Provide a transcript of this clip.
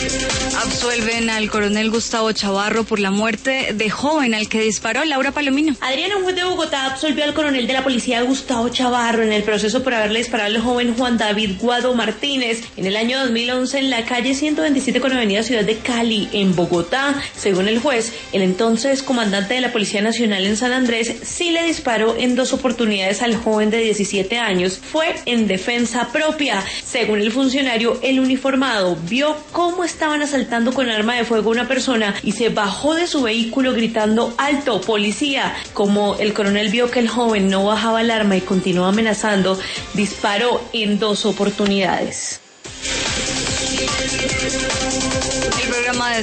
Absuelven al coronel Gustavo Chavarro por la muerte de joven al que disparó. Laura Palomino. Adriana, un juez de Bogotá absolvió al coronel de la policía Gustavo Chavarro en el proceso por haberle disparado al joven Juan David Guado Martínez en el año 2011 en la calle 127 con avenida Ciudad de Cali, en Bogotá. Según el juez, el entonces comandante de la Policía Nacional en San Andrés sí le disparó en 2 oportunidades al joven de 17 años. Fue en defensa propia. Según el funcionario, el uniformado vio cómo estaban asaltando con arma de fuego a una persona y se bajó de su vehículo gritando "alto, policía". Como el coronel vio que el joven no bajaba el arma y continuó amenazando, disparó en 2 oportunidades.